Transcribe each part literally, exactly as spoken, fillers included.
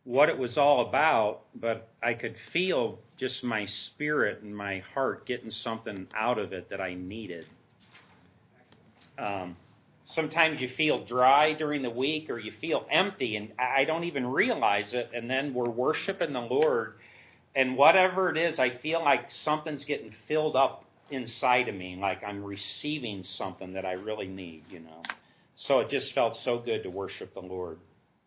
what it was all about, but I could feel just my spirit and my heart getting something out of it that I needed. Um, sometimes you feel dry during the week or you feel empty, and I don't even realize it, and then we're worshiping the Lord, and whatever it is, I feel like something's getting filled up inside of me, like I'm receiving something that I really need, you know. So it just felt so good to worship the Lord.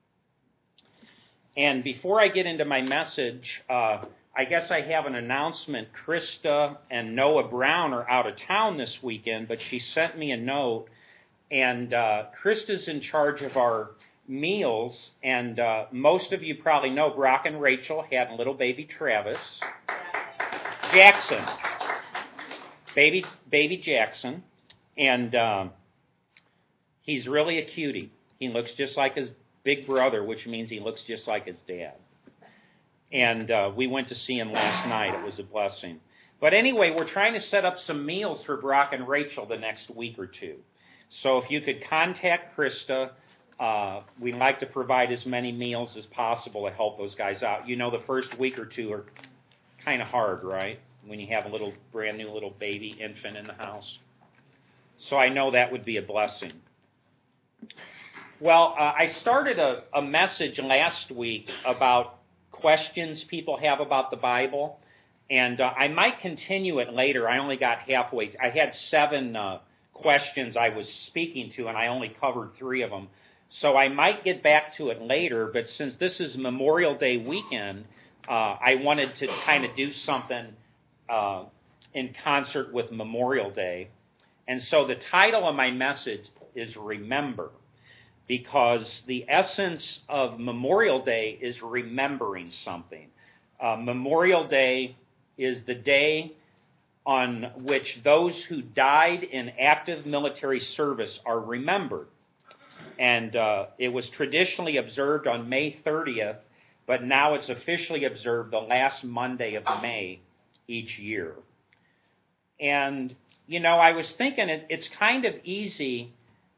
And before I get into my message, uh, I guess I have an announcement. Krista and Noah Brown are out of town this weekend, but she sent me a note, and uh, Krista's in charge of our meals, and uh, most of you probably know Brock and Rachel had little baby Travis. Jackson. Baby baby Jackson, and um, he's really a cutie. He looks just like his big brother, which means he looks just like his dad. And uh, we went to see him last night. It was a blessing. But anyway, we're trying to set up some meals for Brock and Rachel the next week or two. So if you could contact Krista, uh, we'd like to provide as many meals as possible to help those guys out. You know, the first week or two are kind of hard, right? When you have a little brand new little baby infant in the house. So I know that would be a blessing. Well, uh, I started a, a message last week about questions people have about the Bible, and uh, I might continue it later. I only got halfway. I had seven uh, questions I was speaking to, and I only covered three of them. So I might get back to it later, but since this is Memorial Day weekend, uh, I wanted to kind of do something Uh, in concert with Memorial Day. And so the title of my message is Remember, because the essence of Memorial Day is remembering something. Uh, Memorial Day is the day on which those who died in active military service are remembered. And uh, it was traditionally observed on May thirtieth, but now it's officially observed the last Monday of May each year. And, you know, I was thinking it, it's kind of easy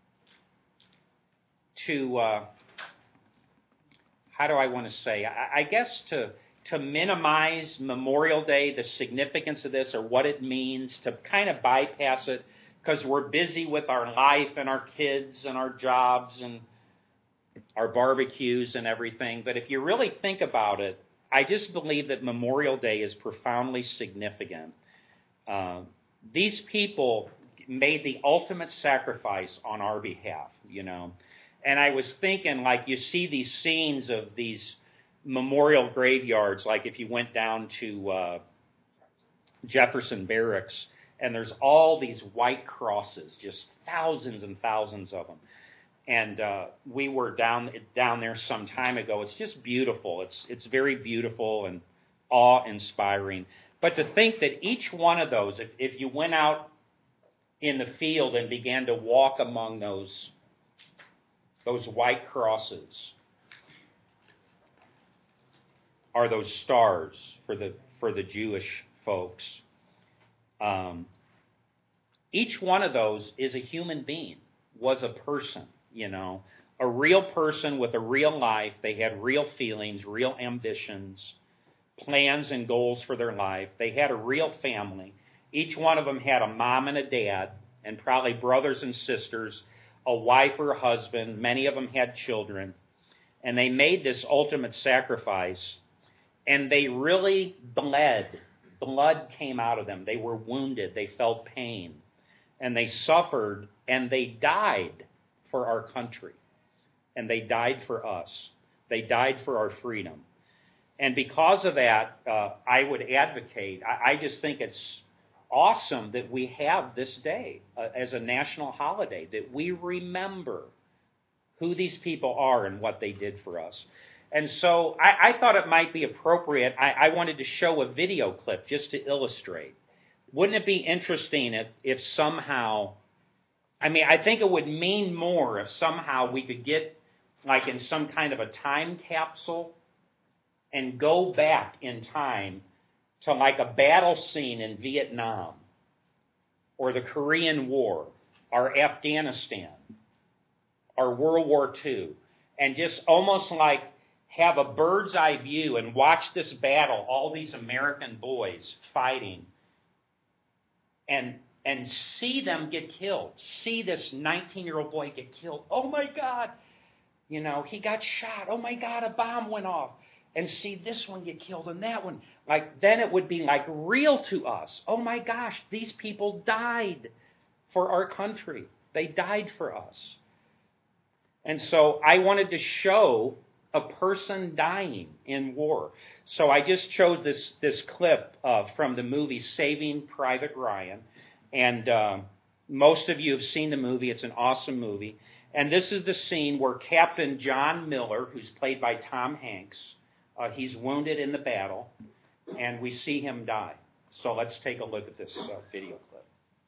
to, uh, how do I want to say, I, I guess to, to minimize Memorial Day, the significance of this or what it means, to kind of bypass it because we're busy with our life and our kids and our jobs and our barbecues and everything. But if you really think about it, I just believe that Memorial Day is profoundly significant. Uh, these people made the ultimate sacrifice on our behalf, you know. And I was thinking, like, you see these scenes of these memorial graveyards, like if you went down to uh, Jefferson Barracks, and there's all these white crosses, just thousands and thousands of them. And uh, we were down down there some time ago. It's just beautiful. It's it's very beautiful and awe-inspiring. But to think that each one of those, if, if you went out in the field and began to walk among those those white crosses, are those stars for the for the Jewish folks. Um, each one of those is a human being, was a person. You know, a real person with a real life. They had real feelings, real ambitions, plans and goals for their life. They had a real family. Each one of them had a mom and a dad, and probably brothers and sisters, a wife or a husband. Many of them had children. And they made this ultimate sacrifice, and they really bled. Blood came out of them. They were wounded. They felt pain. And they suffered, and they died for our country. And they died for us. They died for our freedom. And because of that, uh, I would advocate, I, I just think it's awesome that we have this day uh, as a national holiday, that we remember who these people are and what they did for us. And so I, I thought it might be appropriate. I, I wanted to show a video clip just to illustrate. Wouldn't it be interesting if, if somehow, I mean, I think it would mean more if somehow we could get like in some kind of a time capsule and go back in time to like a battle scene in Vietnam or the Korean War or Afghanistan or World War Two, and just almost like have a bird's eye view and watch this battle, all these American boys fighting, and and see them get killed. See this nineteen-year-old boy get killed. Oh, my God. You know, he got shot. Oh, my God, a bomb went off. And see this one get killed and that one. Like, then it would be like real to us. Oh, my gosh, these people died for our country. They died for us. And so I wanted to show a person dying in war. So I just chose this, this clip uh, from the movie Saving Private Ryan. And uh, most of you have seen the movie. It's an awesome movie. And this is the scene where Captain John Miller, who's played by Tom Hanks, uh, he's wounded in the battle, and we see him die. So let's take a look at this uh, video clip.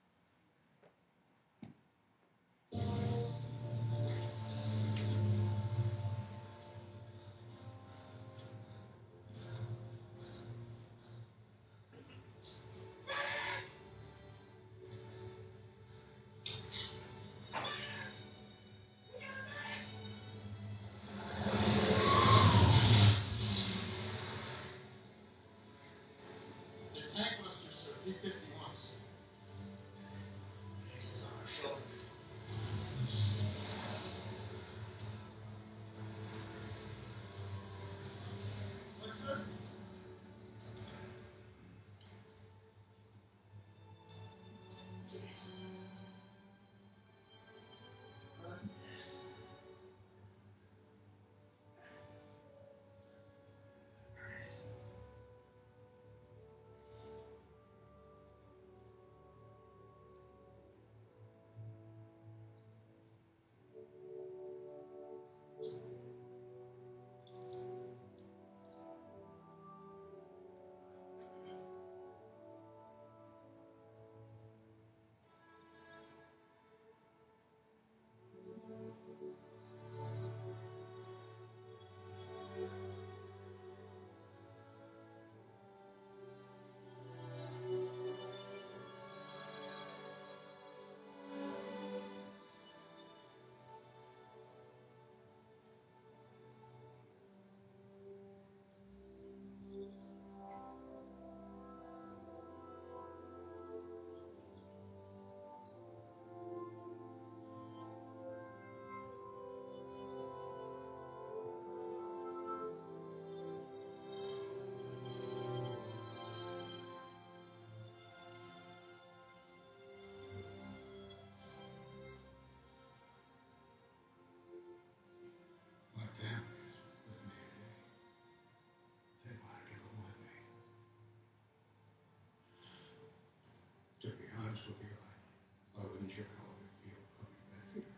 To be honest with you, I, I wasn't sure how I would feel coming back here.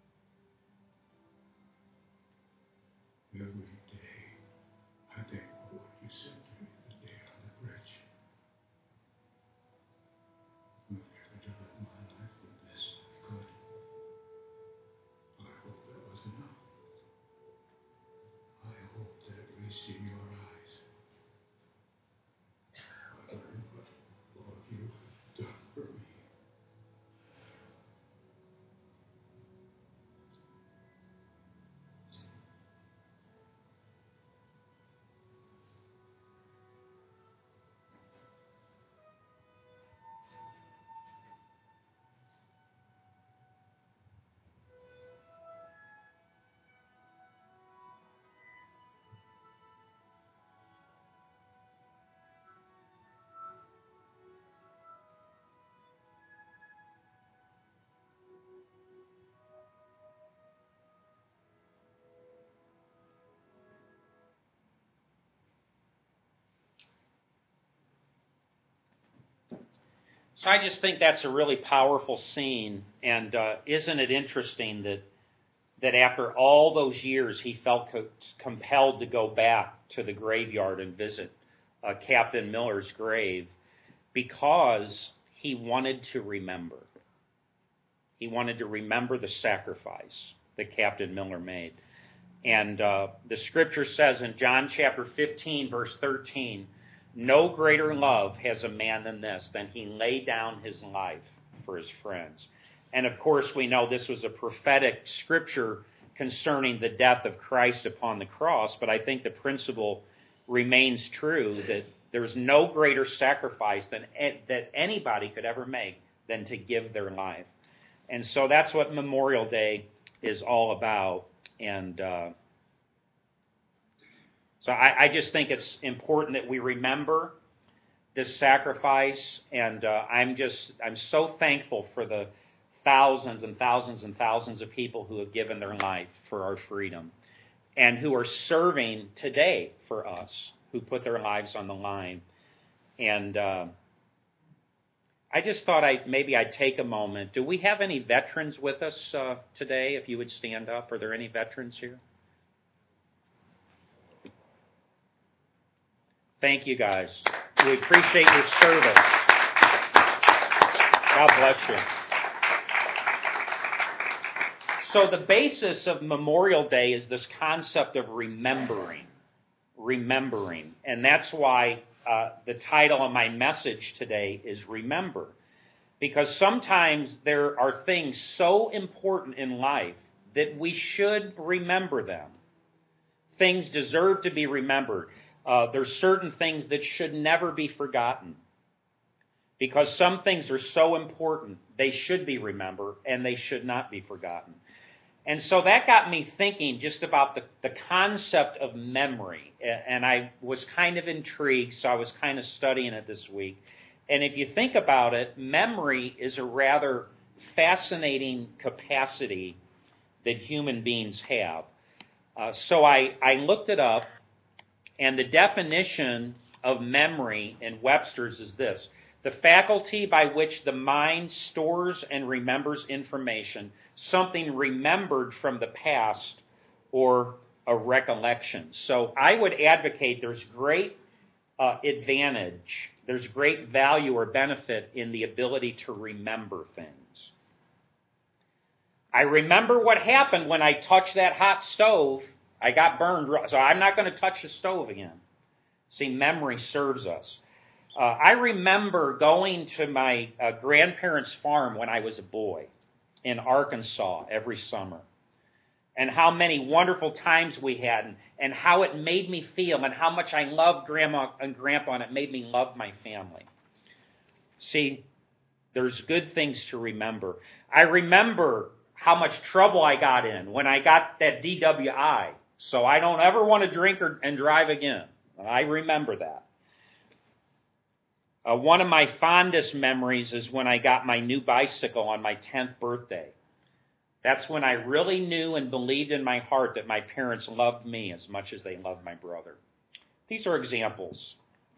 Every day, I think of what you said to me the day on the bridge. I'm willing to live my life with this if I could. I hope that was enough. I hope that at least in your eyes, I learned what all you've done for me. So I just think that's a really powerful scene, and uh, isn't it interesting that that after all those years he felt co- compelled to go back to the graveyard and visit uh, Captain Miller's grave because he wanted to remember. He wanted to remember the sacrifice that Captain Miller made. And uh, the scripture says in John chapter fifteen, verse thirteen, no greater love has a man than this, than he laid down his life for his friends. And of course, we know this was a prophetic scripture concerning the death of Christ upon the cross, but I think the principle remains true that there's no greater sacrifice than that anybody could ever make than to give their life. And so that's what Memorial Day is all about. And uh, so I, I just think it's important that we remember this sacrifice, and uh, I'm just I'm so thankful for the thousands and thousands and thousands of people who have given their life for our freedom and who are serving today for us, who put their lives on the line. And uh, I just thought I maybe I'd take a moment. Do we have any veterans with us uh, today? If you would stand up. Are there any veterans here? Thank you, guys. We appreciate your service. God bless you. So the basis of Memorial Day is this concept of remembering. Remembering. And that's why uh, the title of my message today is Remember. Because sometimes there are things so important in life that we should remember them. Things deserve to be remembered. Uh, there's certain things that should never be forgotten. Because some things are so important, they should be remembered and they should not be forgotten. And so that got me thinking just about the, the concept of memory. And I was kind of intrigued, so I was kind of studying it this week. And if you think about it, memory is a rather fascinating capacity that human beings have. Uh, so I, I looked it up, and the definition of memory in Webster's is this: the faculty by which the mind stores and remembers information, something remembered from the past or a recollection. So I would advocate there's great uh, advantage, there's great value or benefit in the ability to remember things. I remember what happened when I touched that hot stove. I got burned, so I'm not going to touch the stove again. See, memory serves us. Uh, I remember going to my uh, grandparents' farm when I was a boy in Arkansas every summer, and how many wonderful times we had, and, and how it made me feel, and how much I loved Grandma and Grandpa, and it made me love my family. See, there's good things to remember. I remember how much trouble I got in when I got that D W I, so I don't ever want to drink or, and drive again. I remember that. Uh, one of my fondest memories is when I got my new bicycle on my tenth birthday. That's when I really knew and believed in my heart that my parents loved me as much as they loved my brother. These are examples.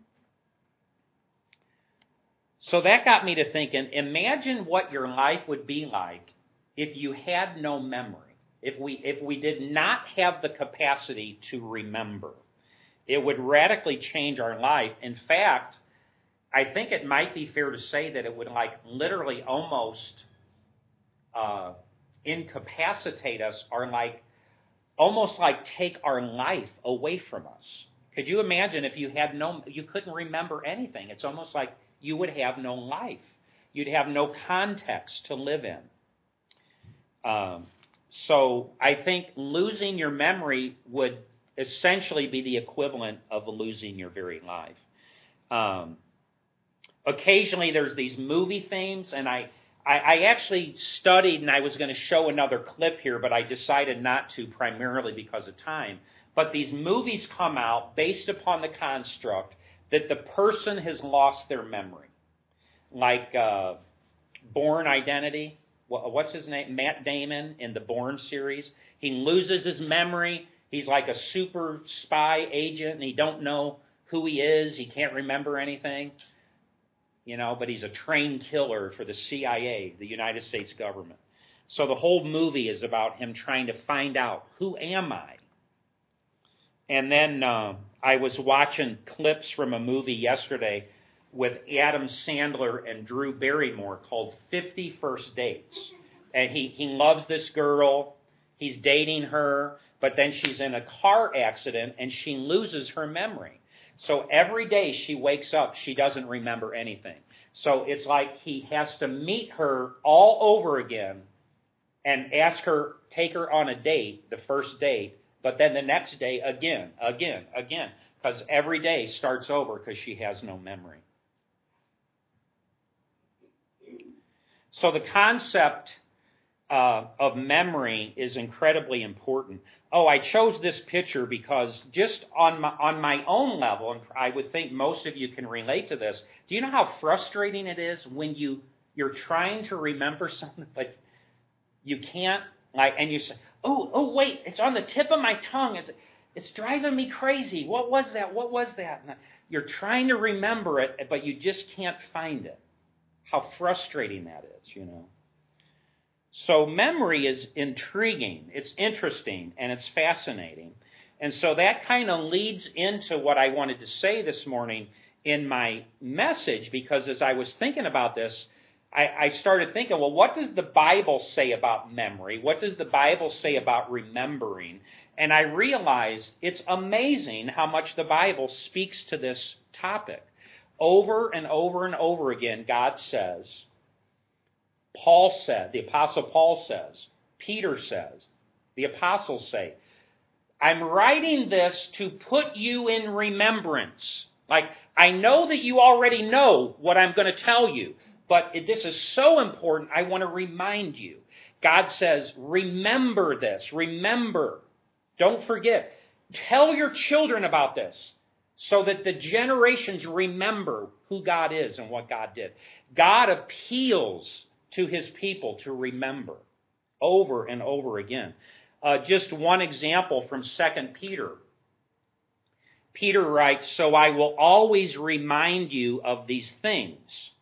So that got me to thinking, imagine what your life would be like if you had no memory, if we, if we did not have the capacity to remember. It would radically change our life. In fact, I think it might be fair to say that it would like literally almost uh, incapacitate us, or like almost like take our life away from us. Could you imagine if you had no, you couldn't remember anything? It's almost like you would have no life. You'd have no context to live in. Um, so I think losing your memory would essentially be the equivalent of losing your very life. Um, occasionally there's these movie themes, and I, I, I actually studied, and I was going to show another clip here, but I decided not to, primarily because of time. But these movies come out based upon the construct that the person has lost their memory. Like uh, Bourne Identity. What's his name? Matt Damon in the Bourne series. He loses his memory. He's like a super spy agent, and he don't know who he is. He can't remember anything. You know, but he's a trained killer for the C I A, the United States government. So the whole movie is about him trying to find out, who am I? And then uh, I was watching clips from a movie yesterday with Adam Sandler and Drew Barrymore called fifty First Dates. And he, he loves this girl. He's dating her. But then she's in a car accident and she loses her memory. So every day she wakes up, she doesn't remember anything. So it's like he has to meet her all over again and ask her, take her on a date, the first date, but then the next day again, again, again, because every day starts over because she has no memory. So the concept uh, of memory is incredibly important. Oh, I chose this picture because just on my, on my own level, and I would think most of you can relate to this, do you know how frustrating it is when you, you're trying to remember something, but you can't, like, and you say, oh, oh, wait, it's on the tip of my tongue. It's, it's driving me crazy. What was that? What was that? And you're trying to remember it, but you just can't find it. How frustrating that is, you know. So memory is intriguing, it's interesting, and it's fascinating. And so that kind of leads into what I wanted to say this morning in my message, because as I was thinking about this, I, I started thinking, well, what does the Bible say about memory? What does the Bible say about remembering? And I realized it's amazing how much the Bible speaks to this topic. Over and over and over again, God says, Paul said, the Apostle Paul says, Peter says, the apostles say, I'm writing this to put you in remembrance. Like, I know that you already know what I'm going to tell you, but this is so important, I want to remind you. God says, remember this, remember. Don't forget. Tell your children about this so that the generations remember who God is and what God did. God appeals to his people to remember over and over again. Uh, just one example from Second Peter. Peter writes, so I will always remind you of these things,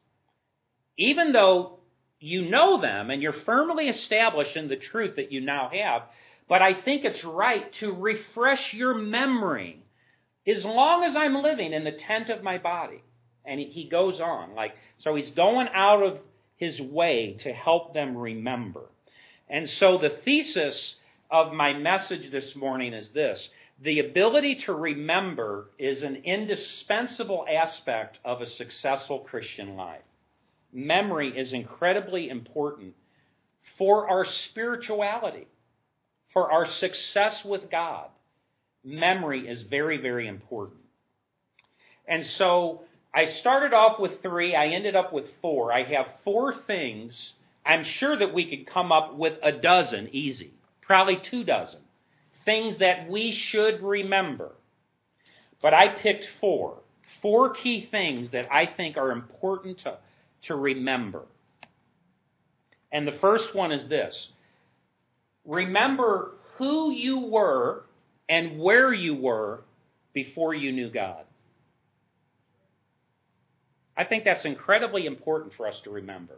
even though you know them and you're firmly established in the truth that you now have, but I think it's right to refresh your memory as long as I'm living in the tent of my body. And he goes on, like, so he's going out of his way to help them remember. And so the thesis of my message this morning is this: the ability to remember is an indispensable aspect of a successful Christian life. Memory is incredibly important for our spirituality, for our success with God. Memory is very, very important. And so I started off with three. I ended up with four. I have four things. I'm sure that we could come up with a dozen easy, probably two dozen, things that we should remember. But I picked four. Four key things that I think are important to, to remember. And the first one is this: remember who you were and where you were before you knew God. I think that's incredibly important for us to remember.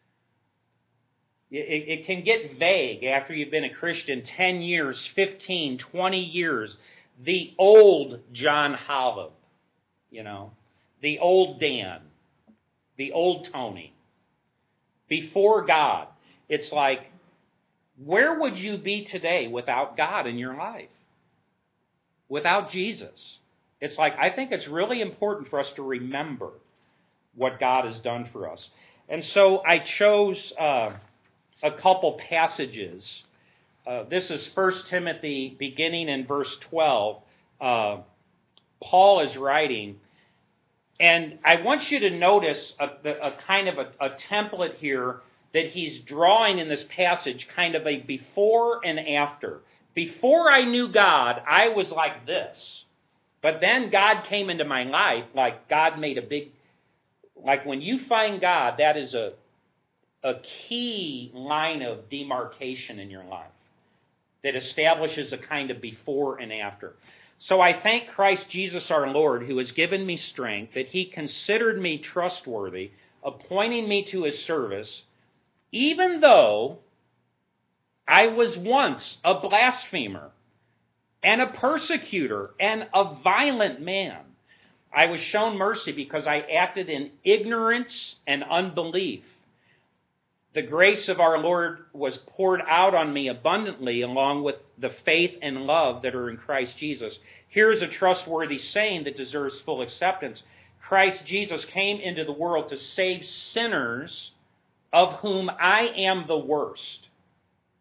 It, it can get vague after you've been a Christian ten years, fifteen, twenty years. The old John Holub, you know, the old Dan, the old Tony. Before God, it's like, where would you be today without God in your life? Without Jesus? It's like, I think it's really important for us to remember what God has done for us. And so I chose uh, a couple passages. Uh, this is First Timothy, beginning in verse twelve. Uh, Paul is writing, and I want you to notice a, a kind of a, a template here that he's drawing in this passage, kind of a before and after. Before I knew God, I was like this. But then God came into my life, like God made a big... Like when you find God, that is a, a key line of demarcation in your life that establishes a kind of before and after. So I thank Christ Jesus our Lord, who has given me strength, that he considered me trustworthy, appointing me to his service, even though I was once a blasphemer and a persecutor and a violent man. I was shown mercy because I acted in ignorance and unbelief. The grace of our Lord was poured out on me abundantly, along with the faith and love that are in Christ Jesus. Here's a trustworthy saying that deserves full acceptance. Christ Jesus came into the world to save sinners, of whom I am the worst.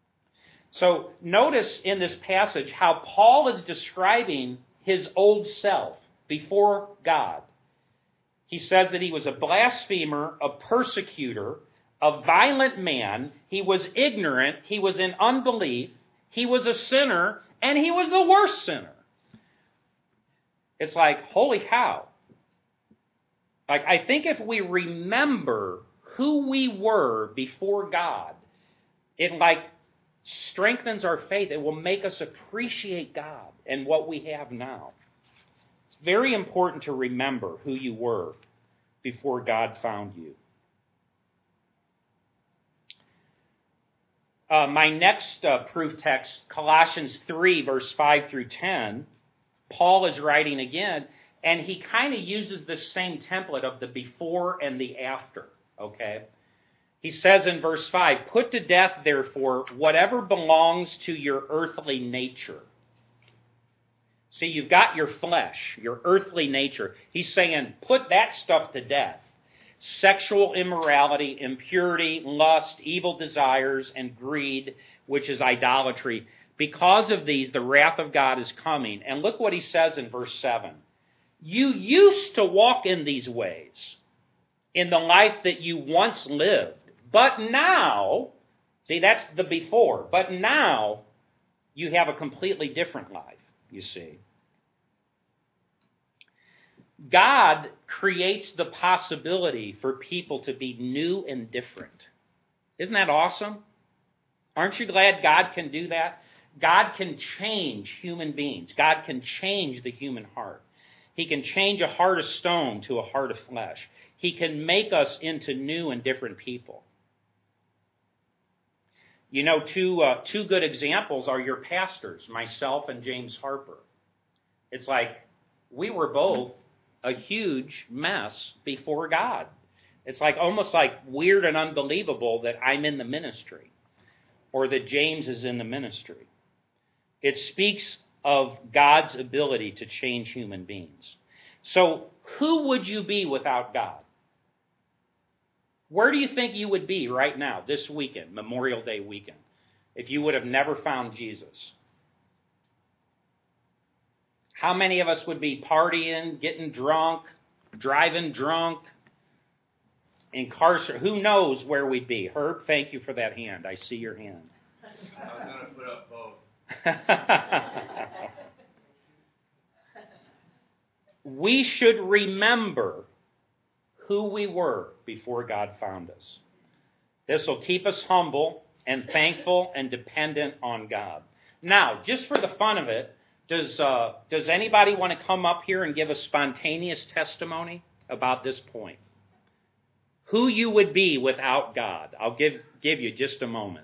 So notice in this passage how Paul is describing his old self before God. He says that he was a blasphemer, a persecutor, a violent man. He was ignorant. He was in unbelief. He was a sinner, and he was the worst sinner. It's like, holy cow. Like, I think if we remember who we were before God, it like strengthens our faith. It will make us appreciate God and what we have now. It's very important to remember who you were before God found you. Uh, my next uh, proof text, Colossians three, verse five through ten, Paul is writing again, and he kind of uses this same template of the before and the after, okay? He says in verse five, "Put to death, therefore, whatever belongs to your earthly nature." See, you've got your flesh, your earthly nature. He's saying, put that stuff to death. Sexual immorality, impurity, lust, evil desires, and greed, which is idolatry. Because of these, the wrath of God is coming. And look what he says in verse seven. "You used to walk in these ways, in the life that you once lived. But now," see, that's the before, "but now you have a completely different life," you see. God creates the possibility for people to be new and different. Isn't that awesome? Aren't you glad God can do that? God can change human beings. God can change the human heart. He can change a heart of stone to a heart of flesh. He can make us into new and different people. You know, two uh, two good examples are your pastors, myself and James Harper. It's like we were both a huge mess before God. It's like almost like weird and unbelievable that I'm in the ministry or that James is in the ministry. It speaks of God's ability to change human beings. So who would you be without God? Where do you think you would be right now, this weekend, Memorial Day weekend, if you would have never found Jesus? How many of us would be partying, getting drunk, driving drunk, incarcerated? Who knows where we'd be? Herb, thank you for that hand. I see your hand. I was going to put up both. We should remember who we were before God found us. This will keep us humble and thankful and dependent on God. Now, just for the fun of it, does uh, does anybody want to come up here and give a spontaneous testimony about this point? Who you would be without God? I'll give give you just a moment.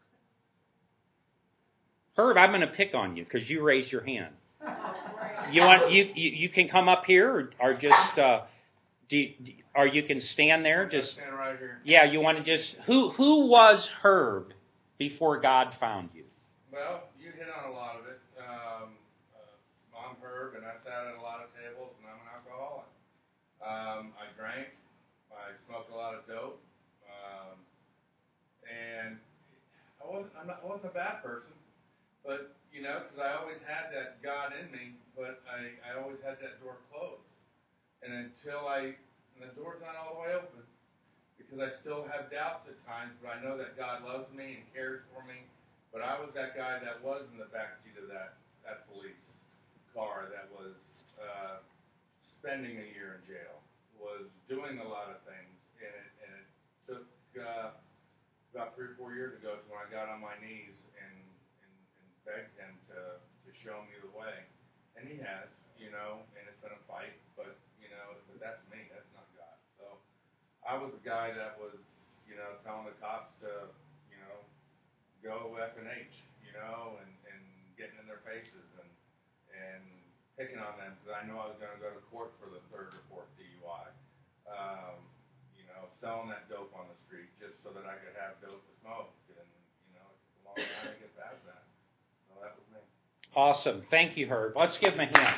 Herb, I'm going to pick on you because you raised your hand. You want you you, you can come up here or, or just uh, do you, or you can stand there. Just stand right here. Yeah, you want to just who who was Herb before God found you? Well, you hit on a lot of it. Um, uh, I'm Herb, and I sat at a lot of tables, and I'm an alcoholic. Um, I drank. I smoked a lot of dope, um, and I wasn't I'm not, I wasn't a bad person, but you know, because I always had that God in me, but I, I always had that door closed. And until I, and the door's not all the way open, because I still have doubts at times, but I know that God loves me and cares for me. But I was that guy that was in the backseat of that, that police car that was uh, spending a year in jail, was doing a lot of things, and it, and it took uh, about three or four years ago to when I got on my knees and, and, and begged him to, to show me the way. And he has, you know, and it's been a fight, but, you know, but that's me, that's not God. So I was the guy that was, you know, telling the cops to, you know, go F and H, you know, and, and getting in their faces and and picking on them because I know I was going to go to court for the third or fourth D U I. Um, you know, selling that dope on the street just so that I could have dope to smoke. And, you know, it's a long time to get past that. So that was me. Awesome. Thank you, Herb. Let's give him a hand.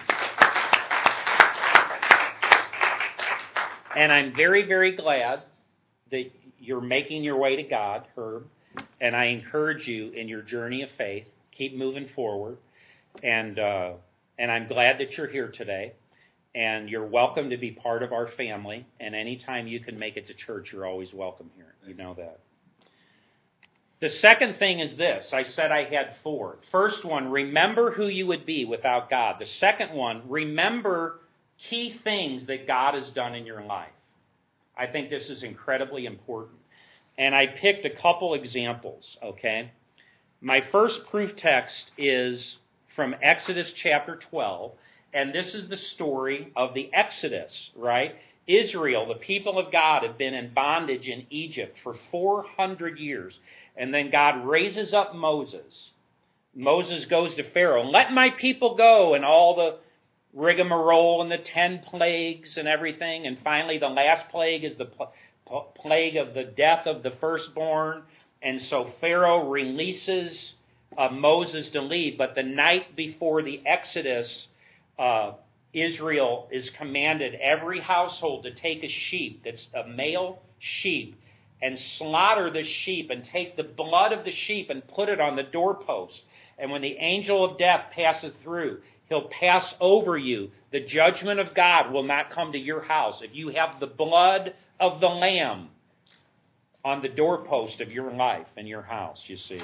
And I'm very, very glad that you're making your way to God, Herb. and I encourage you in your journey of faith. Keep moving forward, and uh, and I'm glad that you're here today. And you're welcome to be part of our family. And anytime you can make it to church, you're always welcome here. You know that. The second thing is this. I said I had four. First one, remember who you would be without God. The second one, remember key things that God has done in your life. I think this is incredibly important. And I picked a couple examples, okay? My first proof text is from Exodus chapter twelve. And this is the story of the Exodus, right? Israel, the people of God, have been in bondage in Egypt for four hundred years. And then God raises up Moses. Moses goes to Pharaoh, let my people go, and all the rigmarole and the ten plagues and everything. And finally, the last plague is the pl- plague of the death of the firstborn. And so Pharaoh releases uh, Moses to leave. But the night before the Exodus, Uh, Israel is commanded, every household, to take a sheep, that's a male sheep, and slaughter the sheep and take the blood of the sheep and put it on the doorpost. And when the angel of death passes through, he'll pass over you. The judgment of God will not come to your house if you have the blood of the Lamb on the doorpost of your life and your house, you see.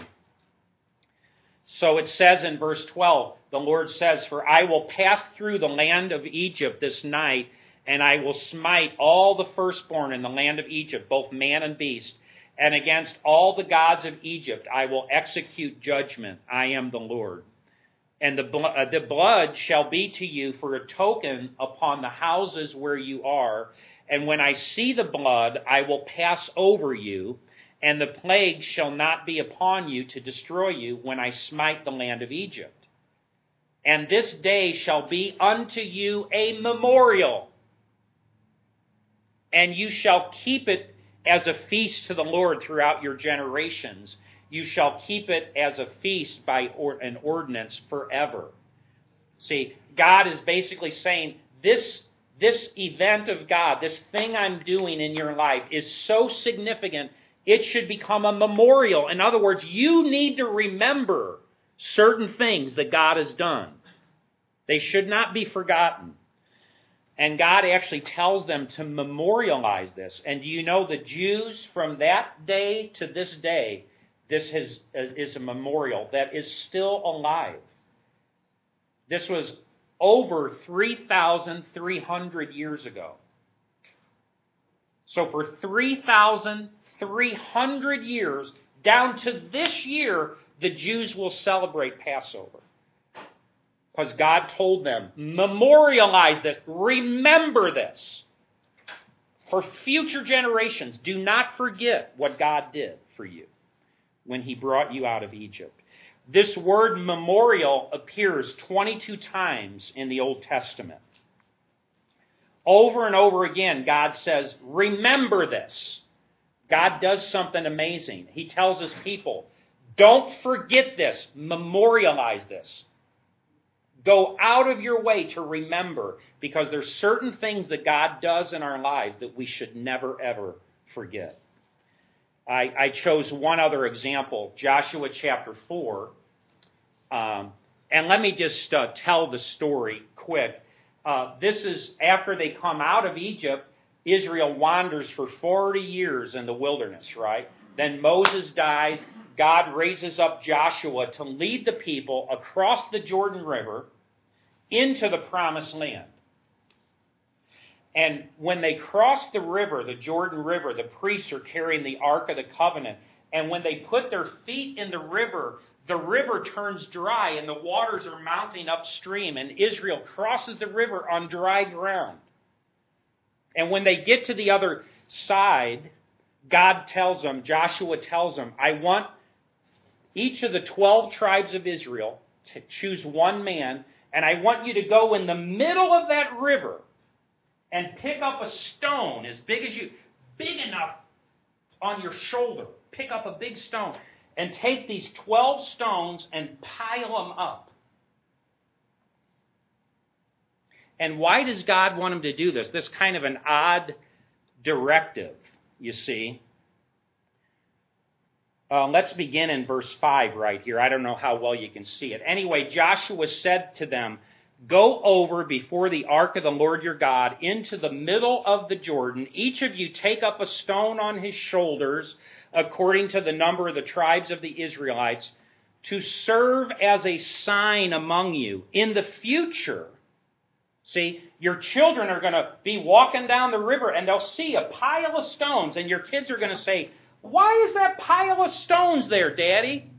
So it says in verse twelve, the Lord says, for I will pass through the land of Egypt this night, and I will smite all the firstborn in the land of Egypt, both man and beast, and against all the gods of Egypt I will execute judgment. I am the Lord. And the, bl- uh, the blood shall be to you for a token upon the houses where you are, and when I see the blood, I will pass over you, and the plague shall not be upon you to destroy you when I smite the land of Egypt. And this day shall be unto you a memorial, and you shall keep it as a feast to the Lord throughout your generations. You shall keep it as a feast by or- an ordinance forever. See, God is basically saying, this, this event of God, this thing I'm doing in your life is so significant, it should become a memorial. In other words, you need to remember certain things that God has done. They should not be forgotten. And God actually tells them to memorialize this. And do you know the Jews from that day to this day, this has, is a memorial that is still alive. This was over three thousand three hundred years ago. So for three thousand three hundred years, down to this year, the Jews will celebrate Passover. Because God told them, memorialize this, remember this. For future generations, do not forget what God did for you when He brought you out of Egypt. This word memorial appears twenty-two times in the Old Testament. Over and over again, God says, remember this. God does something amazing. He tells His people, don't forget this, memorialize this. Go out of your way to remember, because there's certain things that God does in our lives that we should never, ever forget. I, I chose one other example, Joshua chapter four. Um, and let me just uh, tell the story quick. Uh, this is after they come out of Egypt. Israel wanders for forty years in the wilderness, right? Then Moses dies. God raises up Joshua to lead the people across the Jordan River into the promised land. And when they cross the river, the Jordan River, the priests are carrying the Ark of the Covenant. And when they put their feet in the river, the river turns dry and the waters are mounting upstream. And Israel crosses the river on dry ground. And when they get to the other side, God tells them, Joshua tells them, I want each of the twelve tribes of Israel to choose one man, and I want you to go in the middle of that river and pick up a stone as big as you, big enough on your shoulder. Pick up a big stone and take these twelve stones and pile them up. And why does God want them to do this? This kind of an odd directive, you see. Uh, let's begin in verse five right here. I don't know how well you can see it. Anyway, Joshua said to them, "Go over before the ark of the Lord your God into the middle of the Jordan. Each of you take up a stone on his shoulders, according to the number of the tribes of the Israelites, to serve as a sign among you. In the future," see, your children are going to be walking down the river and they'll see a pile of stones, and your kids are going to say, "Why is that pile of stones there, Daddy?"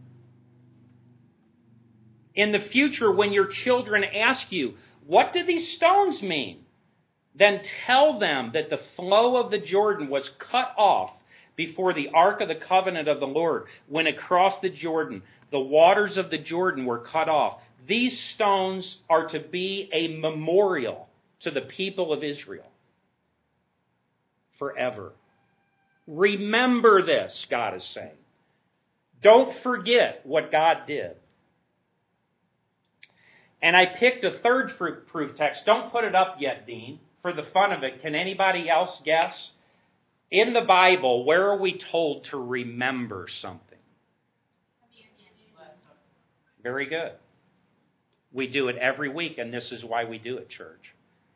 In the future, when your children ask you, "What do these stones mean?" then tell them that the flow of the Jordan was cut off before the ark of the covenant of the Lord. When across the Jordan, the waters of the Jordan were cut off. These stones are to be a memorial to the people of Israel forever. Remember this, God is saying. Don't forget what God did. And I picked a third proof text. Don't put it up yet, Dean. For the fun of it, can anybody else guess? In the Bible, where are we told to remember something? Very good. We do it every week, and this is why we do it, church.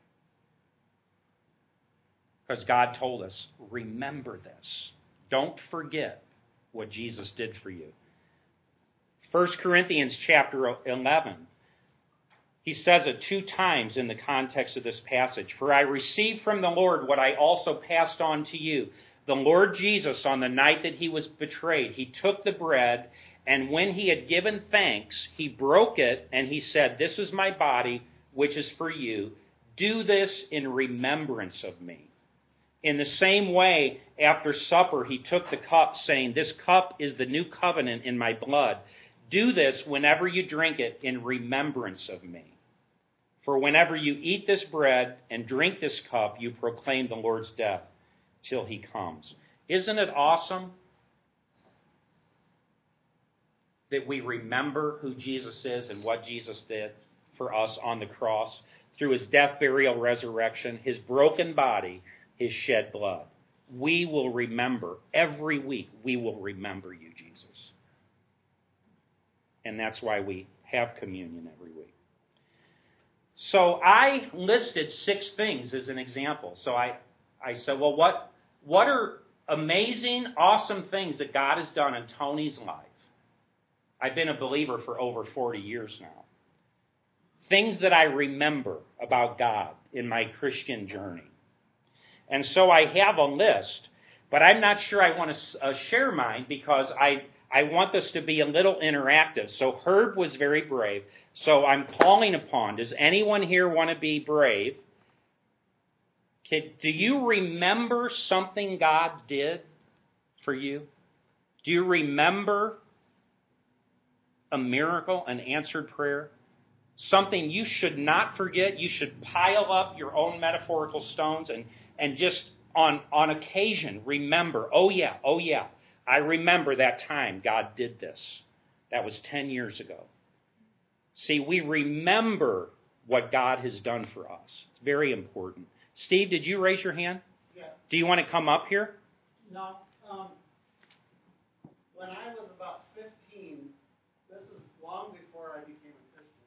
Because God told us, remember this. Don't forget what Jesus did for you. First Corinthians chapter eleven. He says it two times in the context of this passage. "For I received from the Lord what I also passed on to you. The Lord Jesus, on the night that he was betrayed, he took the bread, and when he had given thanks, he broke it, and he said, 'This is my body, which is for you. Do this in remembrance of me.' In the same way, after supper, he took the cup, saying, 'This cup is the new covenant in my blood. Do this whenever you drink it in remembrance of me. For whenever you eat this bread and drink this cup, you proclaim the Lord's death till he comes.'" Isn't it awesome that we remember who Jesus is and what Jesus did for us on the cross through his death, burial, resurrection, his broken body, his shed blood? We will remember. Every week we will remember you, Jesus. And that's why we have communion every week. So I listed six things as an example. So I, I said, well, what, what are amazing, awesome things that God has done in Tony's life? I've been a believer for over forty years now. Things that I remember about God in my Christian journey. And so I have a list, but I'm not sure I want to uh, share mine because I, I want this to be a little interactive. So Herb was very brave. So I'm calling upon, does anyone here want to be brave? Kid, do you remember something God did for you? Do you remember a miracle, an answered prayer? Something you should not forget. You should pile up your own metaphorical stones and, and just on, on occasion remember, oh yeah, oh yeah, I remember that time God did this. That was ten years ago. See, we remember what God has done for us. It's very important. Steve, did you raise your hand? Yeah. Do you want to come up here? No. Um, when I was about fifteen, this is long before I became a Christian,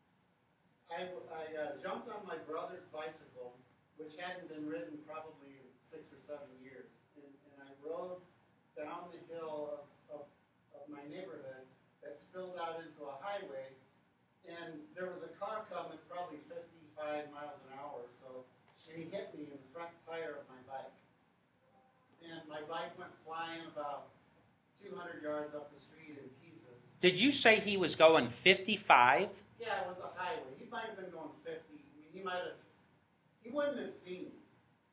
I, I uh, jumped on my brother's bicycle, which hadn't been ridden probably in six or seven years, and, and I rode down the hill of, of, of my neighborhood that spilled out into a highway, and there was a car coming probably fifty-five miles an hour or so, and he hit me in the front tire of my bike. And my bike went flying about two hundred yards up the street in pieces. Did you say he was going fifty-five? Yeah, it was a highway. He might have been going fifty. I mean, he might have, he wouldn't have seen me.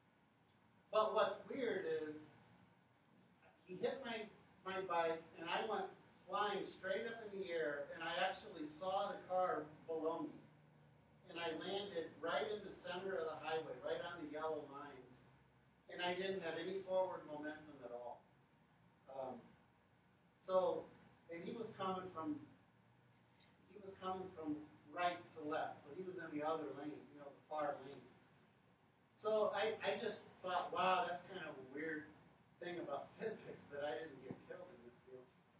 But what's weird is, he hit my, my bike, and I went flying straight up in the air, and I actually saw the car below me. And I landed right in the center of the highway, right on the yellow lines. And I didn't have any forward momentum at all. Um, so, and he was coming from, he was coming from right to left. So he was in the other lane, you know, the far lane. So I, I just thought, wow, that's kind of a weird thing about physics, that I didn't get killed in this deal.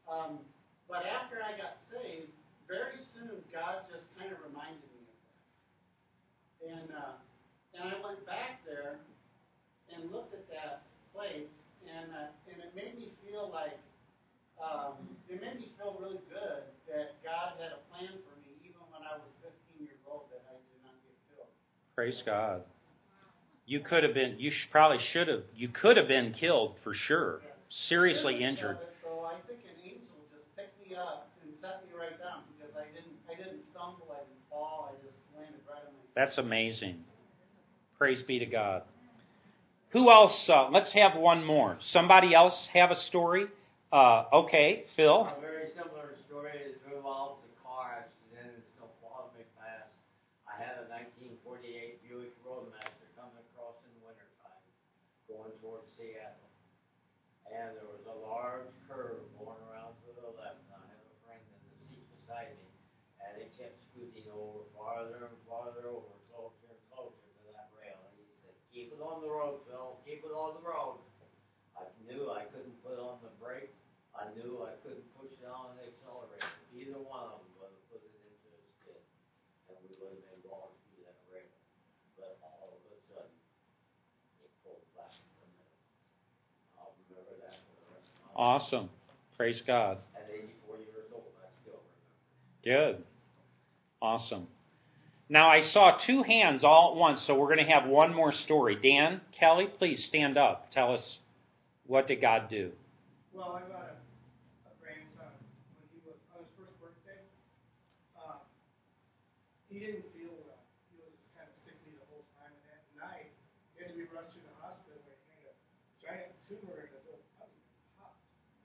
Um, but after I got saved, very soon God just kind of reminded me of that. And uh, and I went back there and looked at that place, and uh, and it made me feel like um, it made me feel really good that God had a plan for me, even when I was fifteen years old, that I did not get killed. Praise God. You could have been. You sh- probably should have. You could have been killed for sure. Yeah. Seriously Physics injured. of it, so I think an angel just picked me up and set me right down because I didn't I didn't stumble, I didn't fall, I just landed right on my feet. That's amazing. Praise be to God. Who else? Uh, let's have one more. Somebody else have a story? Uh, okay, Phil. A very similar story. It involves a car accident in Snoqualmie Pass. I had a nineteen forty-eight Buick Roadmaster coming across in the wintertime, going towards Seattle. And there was a large curve going around to the left. And I had a friend in the seat beside me, and it kept scooting over farther and farther over, closer and closer to that rail. And he said, "Keep it on the road, Phil. Keep it on the road." I knew I couldn't put on the brake. I knew I couldn't push down the accelerator. Either one of them would have put it into a skid, and we would have been going through that rail. But all of a sudden, it pulled back from there. I'll remember that for the rest of my life. Awesome. Praise God. At eighty-four years old, I still remember. Good. Awesome. Now, I saw two hands all at once, so we're going to have one more story. Dan, Kelly, please stand up. Tell us, what did God do? Well, I got a, a grandson when he was on his first birthday. Uh, he didn't feel well. He was just kind of sickly the whole time. And at night, he had to be rushed to the hospital where he had a giant tumor in his little tummy. Popped.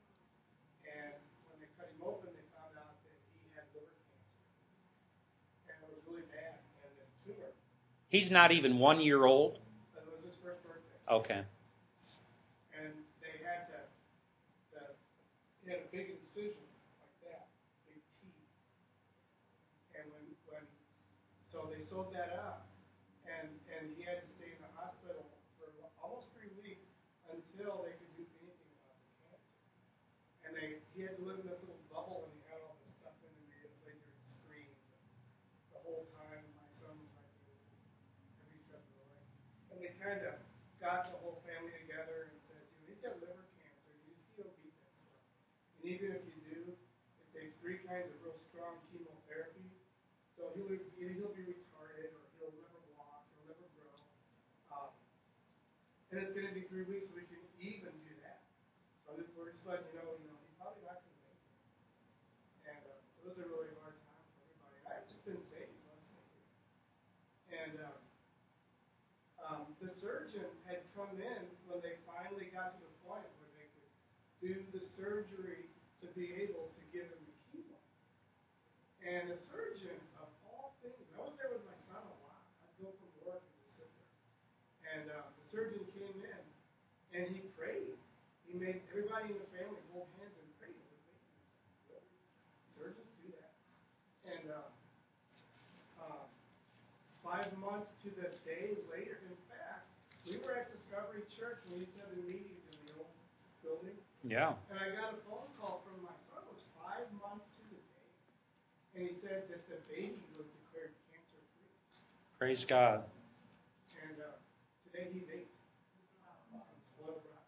And when they cut him open, they found out that he had liver cancer. And it was really bad. And this tumor, He's not even one year old? that was his first birthday. Okay. And they had to, the, he had a big incision like that, big T. And when, when, so they sewed that up, and, and he had to stay in the hospital for almost three weeks until they could do anything about the cancer. And they, he had to live in this little bubble, and he had all this stuff in him, he had to lay there and scream the whole time. My son was like, every step of the way. And they kind of got the whole family together and said, you know, he's got liver cancer. You just he'll beat that stuff. And even if you do, it takes three kinds of real strong chemotherapy. So he'll be, he'll be retarded, or he'll never walk, he'll never grow. Um, and it's going to be three weeks so we can even do that. So we're just letting you know, you know, he's probably not going to make it. And uh, it was a really hard time for everybody. I've just been saved less than a year. And um, um, the surgeon had come in when they finally got to the point where they could do the surgery to be able to give him the chemo. And the surgeon, of all things, I was there with my son a lot. I'd go from work and just sit there. And uh, the surgeon came in, and he prayed. He made everybody in the family hold hands and pray. Surgeons do that. And uh, uh, five months to the day later, in fact, we were at Discovery Church when we used to have the meetings in the old building. Yeah. And I got a phone call from my son. It was five months to the day. And he said that the baby was declared cancer-free. Praise God. And uh, today he's eight. Spoiled brat.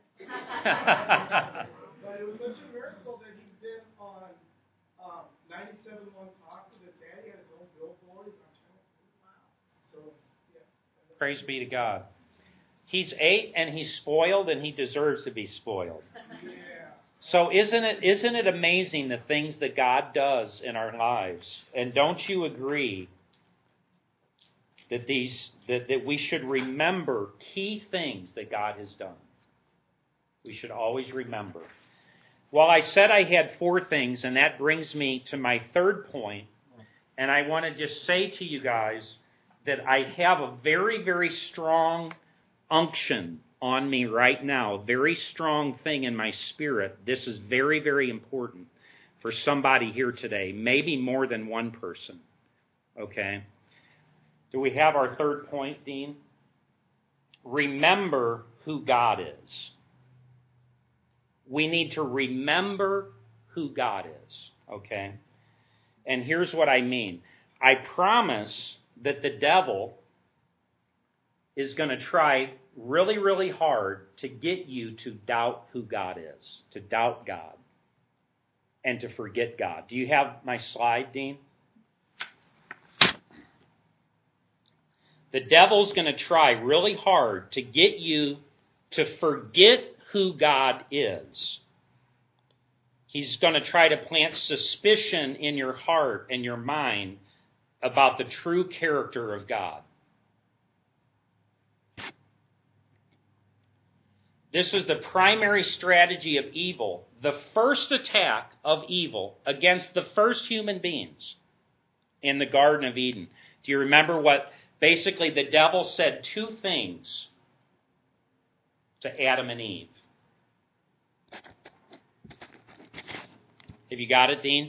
But it was such a miracle that he's been on um, ninety-seven point one Talk with his dad. He had his own billboard on Channel two. So, yeah. Praise be to God. He's eight and he's spoiled and he deserves to be spoiled. Yeah. So isn't it isn't it amazing the things that God does in our lives? And don't you agree that these that, that we should remember key things that God has done? We should always remember. Well, I said I had four things, and that brings me to my third point. And I want to just say to you guys that I have a very, very strong unction on me right now, a very strong thing in my spirit. This is very, very important for somebody here today, maybe more than one person. Okay? Do we have our third point, Dean? Remember who God is. We need to remember who God is, okay? And here's what I mean. I promise that the devil is going to try really, really hard to get you to doubt who God is, to doubt God, and to forget God. Do you have my slide, Dean? The devil's going to try really hard to get you to forget who God is. He's going to try to plant suspicion in your heart and your mind about the true character of God. This is the primary strategy of evil, the first attack of evil against the first human beings in the Garden of Eden. Do you remember what basically the devil said? Two things to Adam and Eve. Have you got it, Dean?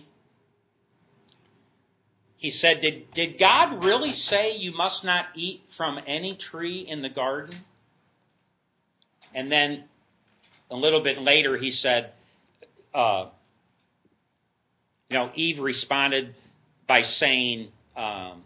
He said, did, did God really say you must not eat from any tree in the garden? And then a little bit later he said, uh, you know, Eve responded by saying, um,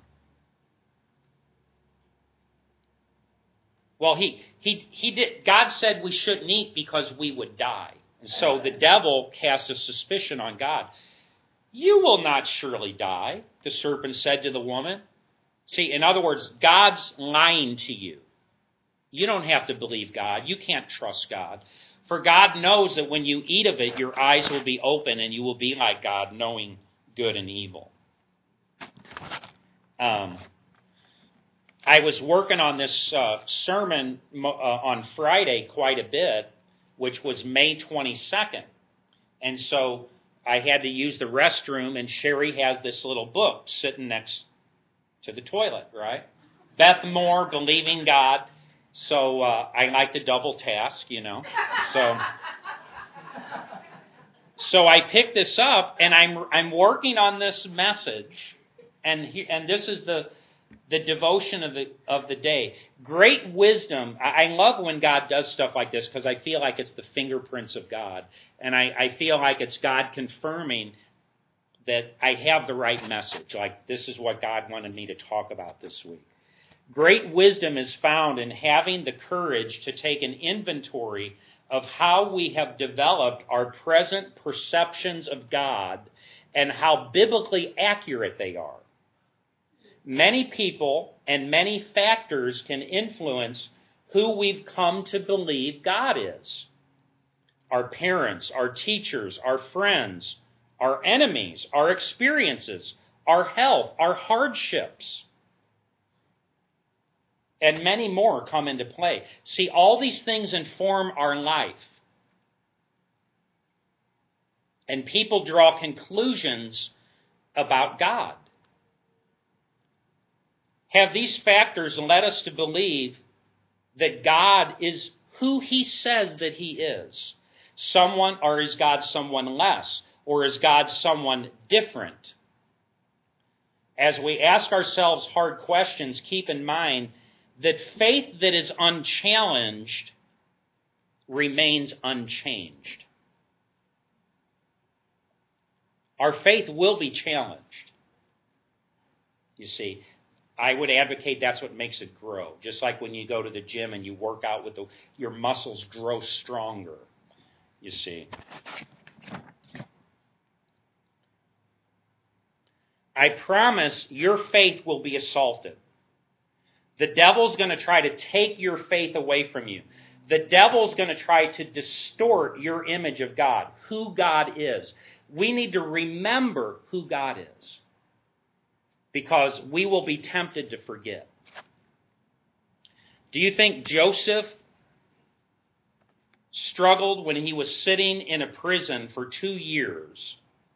well, he, he, he did, God said we shouldn't eat because we would die. And so the devil cast a suspicion on God. You will not surely die, the serpent said to the woman. See, in other words, God's lying to you. You don't have to believe God. You can't trust God. For God knows that when you eat of it, your eyes will be open and you will be like God, knowing good and evil. Um, I was working on this uh, sermon uh, on Friday quite a bit, which was May twenty-second. And so I had to use the restroom, and Sherry has this little book sitting next to the toilet, right? Beth Moore, Believing God. So uh, I like to double task, you know. So, so I picked this up, and I'm I'm working on this message, and he, and this is the the devotion of the of the day. Great wisdom. I, I love when God does stuff like this because I feel like it's the fingerprints of God, and I, I feel like it's God confirming that I have the right message. Like this is what God wanted me to talk about this week. Great wisdom is found in having the courage to take an inventory of how we have developed our present perceptions of God and how biblically accurate they are. Many people and many factors can influence who we've come to believe God is. Our parents, our teachers, our friends, our enemies, our experiences, our health, our hardships, and many more come into play. See, all these things inform our life. And people draw conclusions about God. Have these factors led us to believe that God is who He says that He is? Someone, or is God someone less? Or is God someone different? As we ask ourselves hard questions, keep in mind that faith that is unchallenged remains unchanged. Our faith will be challenged. You see, I would advocate that's what makes it grow. Just like when you go to the gym and you work out with the, your muscles grow stronger, you see. I promise your faith will be assaulted. The devil's going to try to take your faith away from you. The devil's going to try to distort your image of God, who God is. We need to remember who God is, because we will be tempted to forget. Do you think Joseph struggled when he was sitting in a prison for two years?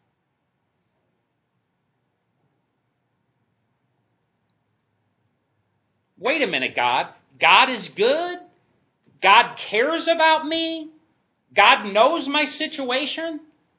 Wait a minute, God. God is good? God cares about me? God knows my situation?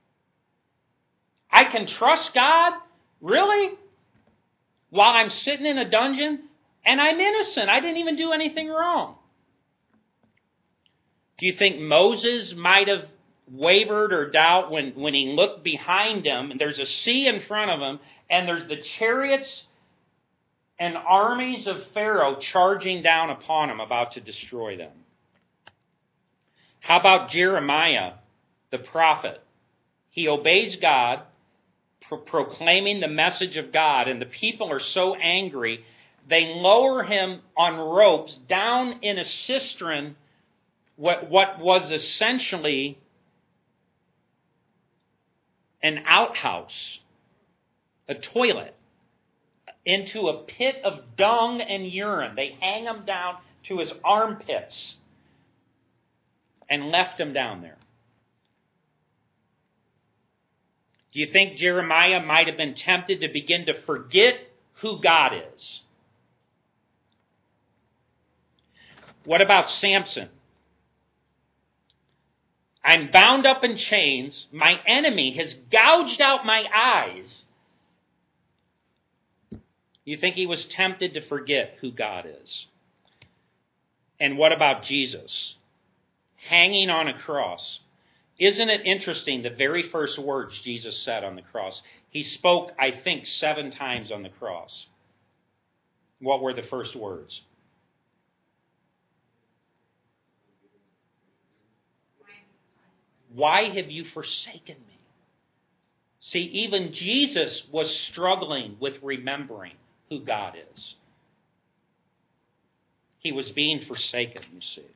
I can trust God? Really? While I'm sitting in a dungeon? And I'm innocent. I didn't even do anything wrong. Do you think Moses might have wavered or doubt when, when he looked behind him, and there's a sea in front of him, and there's the chariots and armies of Pharaoh charging down upon him, about to destroy them. How about Jeremiah, the prophet? He obeys God, pro- proclaiming the message of God, and the people are so angry, they lower him on ropes down in a cistern, what, what was essentially an outhouse, a toilet, into a pit of dung and urine. They hang him down to his armpits and left him down there. Do you think Jeremiah might have been tempted to begin to forget who God is? What about Samson? I'm bound up in chains. My enemy has gouged out my eyes. You think he was tempted to forget who God is? And what about Jesus? Hanging on a cross. Isn't it interesting, the very first words Jesus said on the cross? He spoke, I think, seven times on the cross. What were the first words? Why have you forsaken me? See, even Jesus was struggling with remembering who God is. He was being forsaken, you see.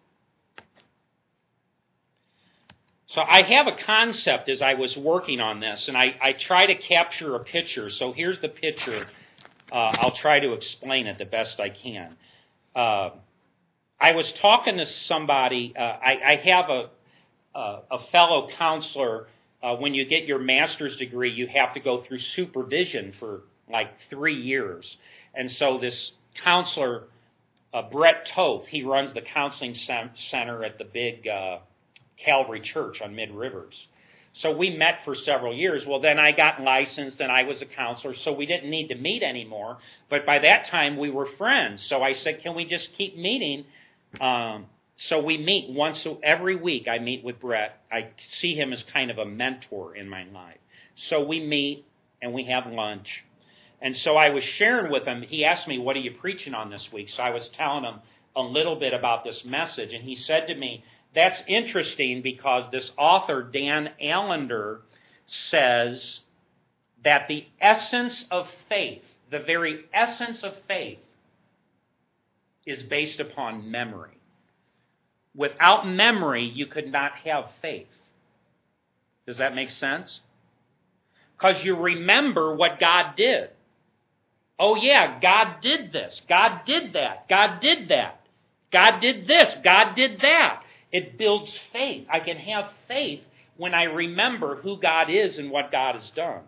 So I have a concept as I was working on this, and I, I try to capture a picture. So here's the picture. Uh, I'll try to explain it the best I can. Uh, I was talking to somebody. Uh, I, I have a Uh, a fellow counselor. Uh, when you get your master's degree, you have to go through supervision for like three years. And so this counselor, uh, Brett Toth, he runs the counseling center at the big uh, Calvary Church on Mid Rivers. So we met for several years. Well, then I got licensed and I was a counselor, so we didn't need to meet anymore. But by that time, we were friends. So I said, can we just keep meeting? Um, So we meet once every week. I meet with Brett. I see him as kind of a mentor in my life. So we meet and we have lunch. And so I was sharing with him. He asked me, what are you preaching on this week? So I was telling him a little bit about this message. And he said to me, that's interesting because this author, Dan Allender, says that the essence of faith, the very essence of faith, is based upon memory. Without memory, you could not have faith. Does that make sense? Because you remember what God did. Oh yeah, God did this. God did that. God did that. God did this. God did that. It builds faith. I can have faith when I remember who God is and what God has done.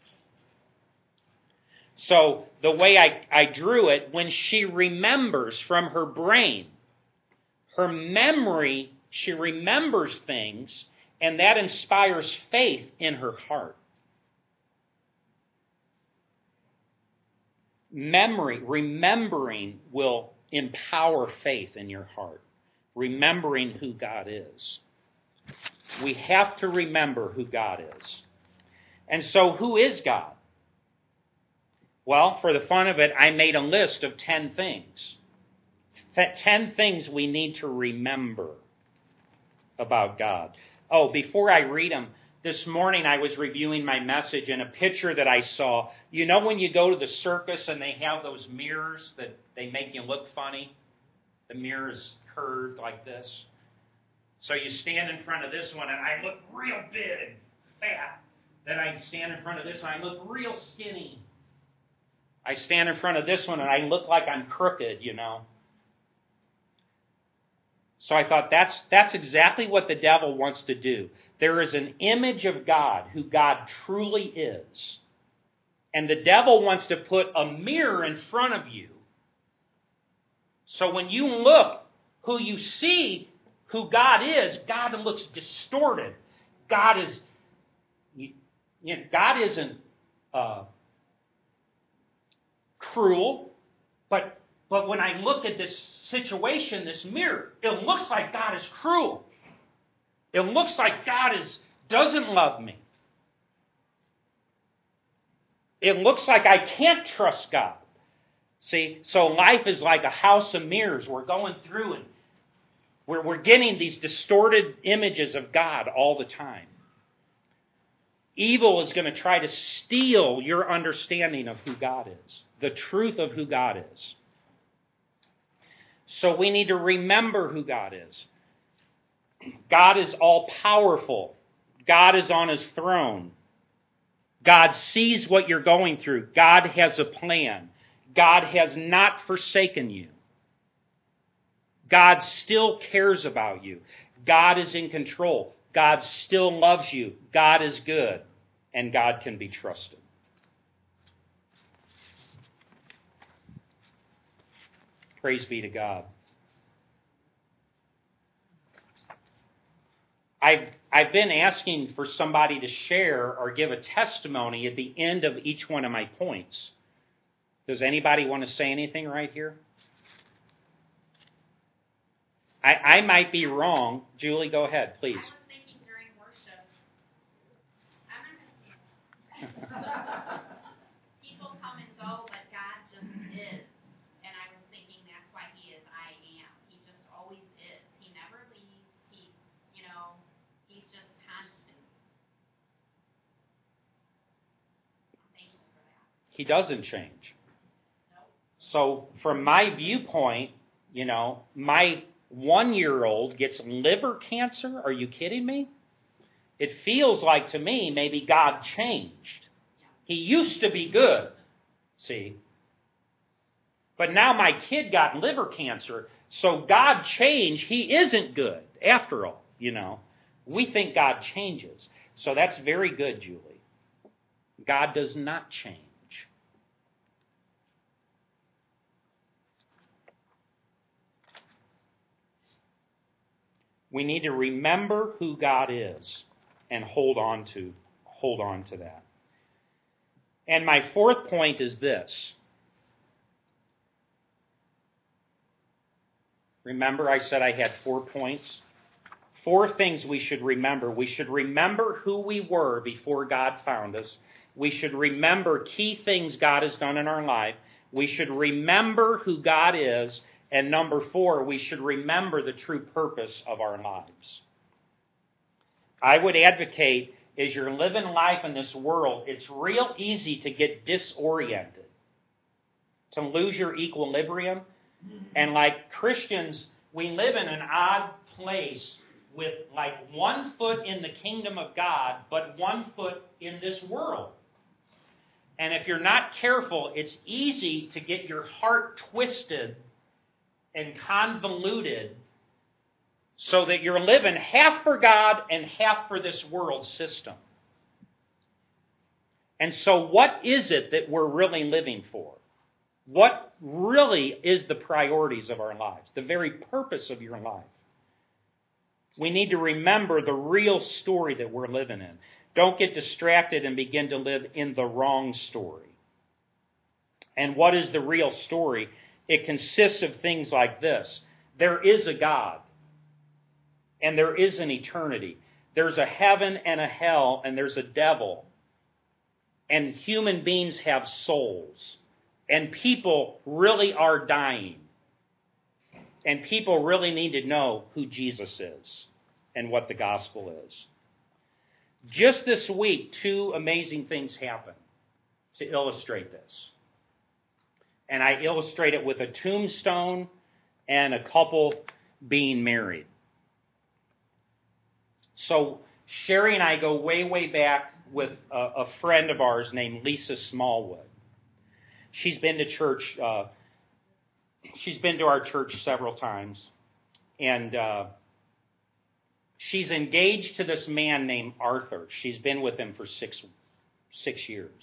So the way I, I drew it, when she remembers from her brain, her memory, she remembers things, and that inspires faith in her heart. Memory, remembering will empower faith in your heart. Remembering who God is. We have to remember who God is. And so, who is God? Well, for the fun of it, I made a list of ten things. Ten things we need to remember about God. Oh, before I read them, this morning I was reviewing my message and a picture that I saw. You know when you go to the circus and they have those mirrors that they make you look funny? The mirror is curved like this. So you stand in front of this one and I look real big, fat. Then I stand in front of this one, I look real skinny. I stand in front of this one and I look like I'm crooked, you know. So I thought that's that's exactly what the devil wants to do. There is an image of God, who God truly is. And the devil wants to put a mirror in front of you. So when you look, who you see, who God is, God looks distorted. God is, you know, God isn't uh, cruel, but But when I look at this situation, this mirror, it looks like God is cruel. It looks like God is doesn't love me. It looks like I can't trust God. See, so life is like a house of mirrors. We're going through and we're, we're getting these distorted images of God all the time. Evil is going to try to steal your understanding of who God is, the truth of who God is. So we need to remember who God is. God is all-powerful. God is on His throne. God sees what you're going through. God has a plan. God has not forsaken you. God still cares about you. God is in control. God still loves you. God is good. And God can be trusted. Praise be to God. I've, I've been asking for somebody to share or give a testimony at the end of each one of my points. Does anybody want to say anything right here? I, I might be wrong. Julie, go ahead, please. I was thinking during worship, I'm not going to people come and go, but God just is. And I was thinking that's why He is I am. He just always is. He never leaves. He, you know, He's just constant. Thank you for that. He doesn't change. Nope. So from my viewpoint, you know, my one-year-old gets liver cancer. Are you kidding me? It feels like to me maybe God changed. He used to be good, see? But now my kid got liver cancer, so God changed. He isn't good, after all, you know. We think God changes. So that's very good, Julie. God does not change. We need to remember who God is and hold on to, hold on to that. And my fourth point is this. Remember I said I had four points? Four things we should remember. We should remember who we were before God found us. We should remember key things God has done in our life. We should remember who God is. And number four, we should remember the true purpose of our lives. I would advocate, as you're living life in this world, it's real easy to get disoriented, to lose your equilibrium. And like Christians, we live in an odd place with like one foot in the kingdom of God, but one foot in this world. And if you're not careful, it's easy to get your heart twisted and convoluted so that you're living half for God and half for this world system. And so what is it that we're really living for? What really is the priorities of our lives? The very purpose of your life? We need to remember the real story that we're living in. Don't get distracted and begin to live in the wrong story. And what is the real story? It consists of things like this. There is a God, and there is an eternity. There's a heaven and a hell, and there's a devil. And human beings have souls. And people really are dying. And people really need to know who Jesus is and what the gospel is. Just this week, two amazing things happened to illustrate this. And I illustrate it with a tombstone and a couple being married. So Sherry and I go way, way back with a, a friend of ours named Lisa Smallwood. She's been to church. Uh, she's been to our church several times. And uh, she's engaged to this man named Arthur. She's been with him for six, six years.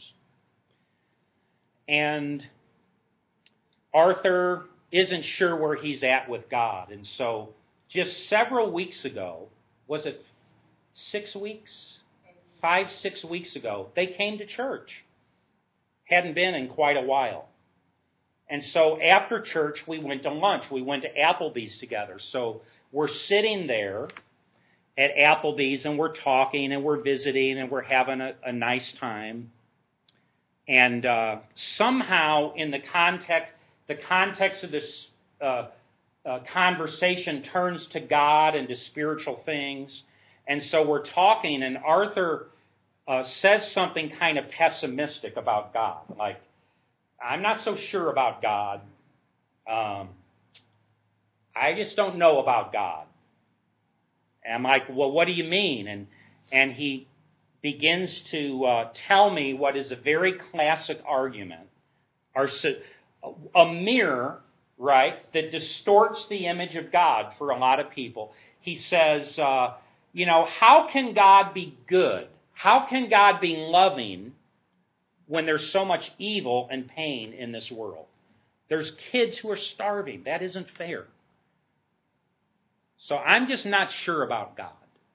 And Arthur isn't sure where he's at with God. And so just several weeks ago, was it six weeks? Five, six weeks ago, they came to church. Hadn't been in quite a while. And so after church, we went to lunch. We went to Applebee's together. So we're sitting there, at Applebee's, and we're talking, and we're visiting, and we're having a, a nice time. And uh, somehow, in the context, the context of this uh, uh, conversation turns to God and to spiritual things. And so we're talking, and Arthur uh, says something kind of pessimistic about God. Like, I'm not so sure about God. Um, I just don't know about God. And I'm like, well, what do you mean? And and he begins to uh, tell me what is a very classic argument, or a mirror, right, that distorts the image of God for a lot of people. He says, uh, you know, how can God be good? How can God be loving when there's so much evil and pain in this world? There's kids who are starving. That isn't fair. So I'm just not sure about God.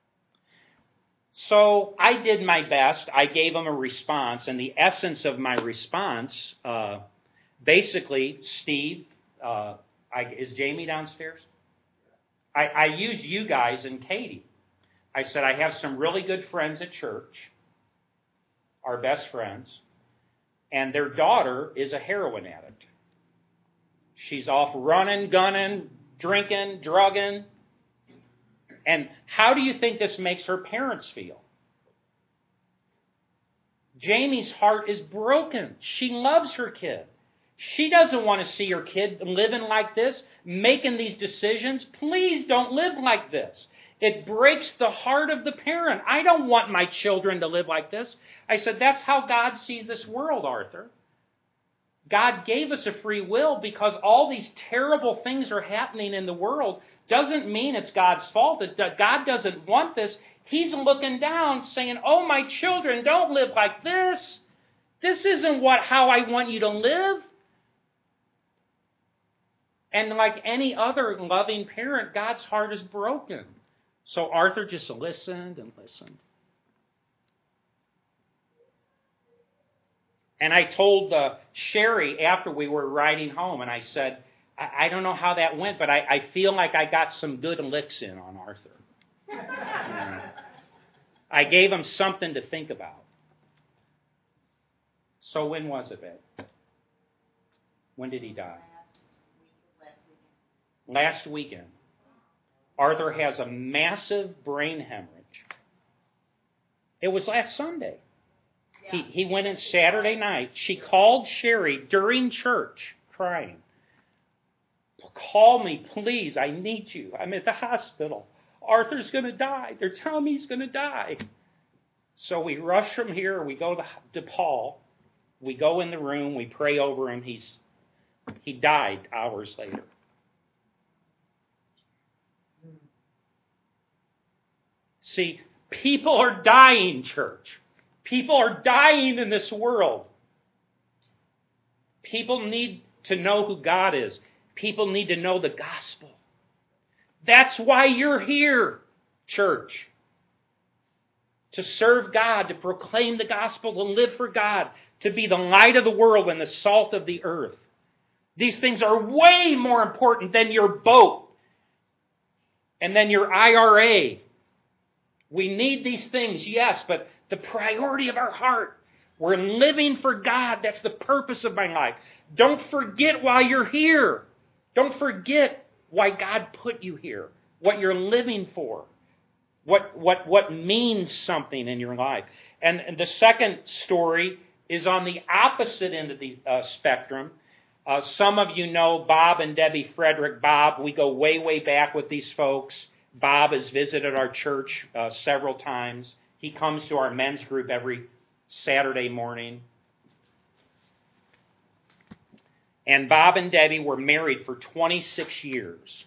So I did my best. I gave him a response, and the essence of my response, uh, basically, Steve, uh, I, is Jamie downstairs? I, I used you guys and Katie. I said, I have some really good friends at church, our best friends, and their daughter is a heroin addict. She's off running, gunning, drinking, drugging. And how do you think this makes her parents feel? Jamie's heart is broken. She loves her kid. She doesn't want to see her kid living like this, making these decisions. Please don't live like this. It breaks the heart of the parent. I don't want my children to live like this. I said, that's how God sees this world, Arthur. God gave us a free will because all these terrible things are happening in the world. Doesn't mean it's God's fault. That God doesn't want this. He's looking down saying, oh, my children, don't live like this. This isn't what how I want you to live. And like any other loving parent, God's heart is broken. So Arthur just listened and listened. And I told uh, Sherry after we were riding home, and I said, I, I don't know how that went, but I, I feel like I got some good licks in on Arthur. Yeah. I gave him something to think about. So when was it, babe? When did he die? Last weekend. Arthur has a massive brain hemorrhage. It was last Sunday. He, he went in Saturday night. She called Sherry during church crying. Call me, please. I need you. I'm at the hospital. Arthur's going to die. They're telling me he's going to die. So we rush from here. We go to DePaul. We go in the room. We pray over him. He's He died hours later. See, people are dying, church. People are dying in this world. People need to know who God is. People need to know the gospel. That's why you're here, church. To serve God, to proclaim the gospel, to live for God, to be the light of the world and the salt of the earth. These things are way more important than your boat and then your I R A. We need these things, yes, but the priority of our heart, we're living for God. That's the purpose of my life. Don't forget why you're here. Don't forget why God put you here, what you're living for, what what what means something in your life. And, and the second story is on the opposite end of the uh, spectrum. Uh, some of you know Bob and Debbie Frederick. Bob, we go way, way back with these folks. Bob has visited our church uh, several times. He comes to our men's group every Saturday morning. And Bob and Debbie were married for twenty-six years.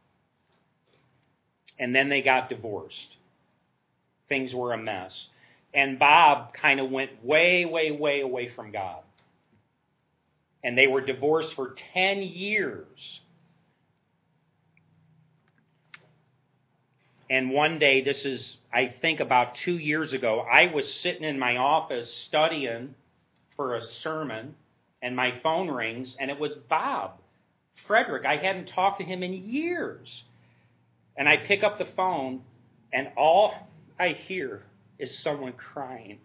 And then they got divorced. Things were a mess. And Bob kind of went way, way, way away from God. And they were divorced for ten years. And one day, this is, I think about two years ago, I was sitting in my office studying for a sermon, and my phone rings, and it was Bob Frederick. I hadn't talked to him in years. And I pick up the phone, And all I hear is someone crying.